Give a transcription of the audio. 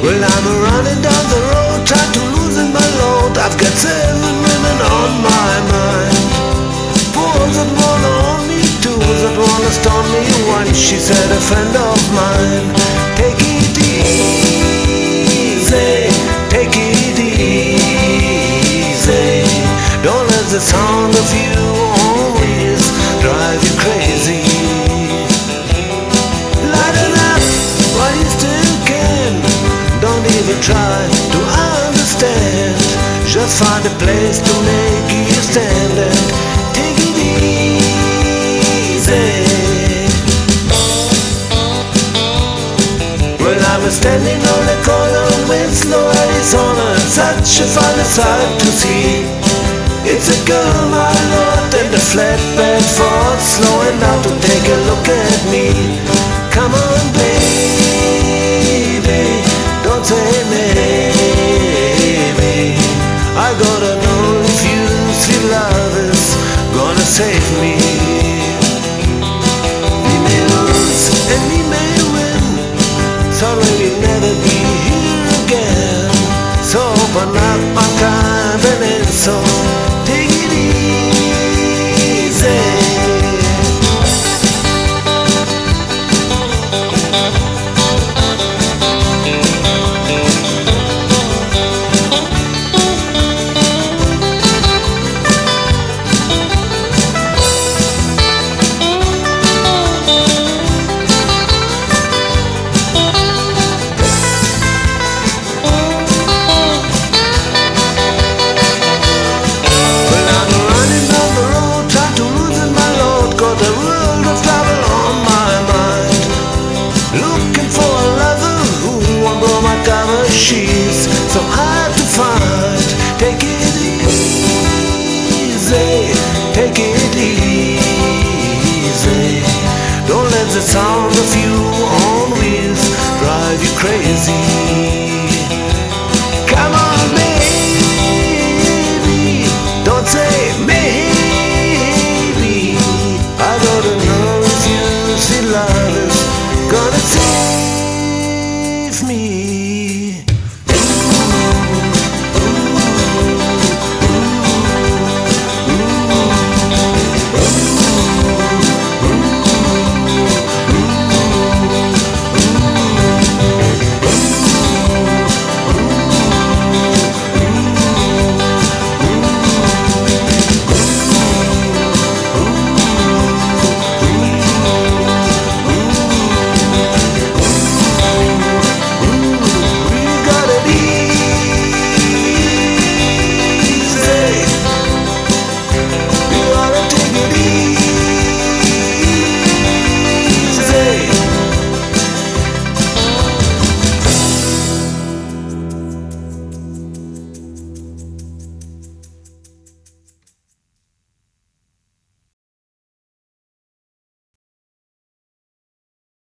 Well, I'm running down the road, trying to loosen my load. I've got 7 women on my mind. 4 that wanna own me, 2 that wanna stone me. One, she said, a friend of mine. Take it easy, take it easy. Don't let the sound of you always drive you crazy. Lighten up while you still can. Don't even try to understand. Just find a place to make you stand and take it easy. Well, I was standing on the corner with slow Arizona, such a funny sight to see. It's a girl, my lord, and a flatbed Ford, slowing down to take a look at me. Come on, baby, don't say maybe. I gotta know if you feel love is gonna save me. We may lose and we may win, sorry we'll never be here again. So open up my cabinet, so take it easy. She's so hard to find. Take it easy, take it easy. Don't let the sound of you on wheels drive you crazy. Come on, baby, don't say maybe. I gotta know if you see love is gonna save me.